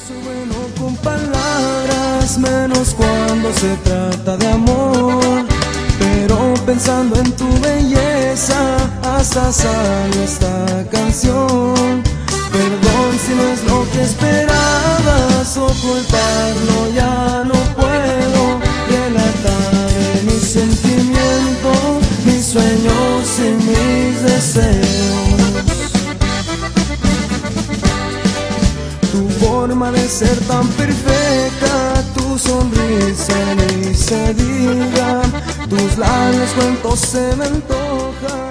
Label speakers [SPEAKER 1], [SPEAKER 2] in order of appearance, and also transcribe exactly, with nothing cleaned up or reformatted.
[SPEAKER 1] soy bueno con palabras, menos cuando se trata de amor. Pero pensando en tu belleza, hasta sale esta canción. Perdón si no es lo que esperabas, ocultarlo ya no puedo. Relatar mis sentimientos, mis sueños y mis deseos. Tu forma de ser tan perfecta, tu sonrisa ni se diga, tus labios cuentos se me antojan.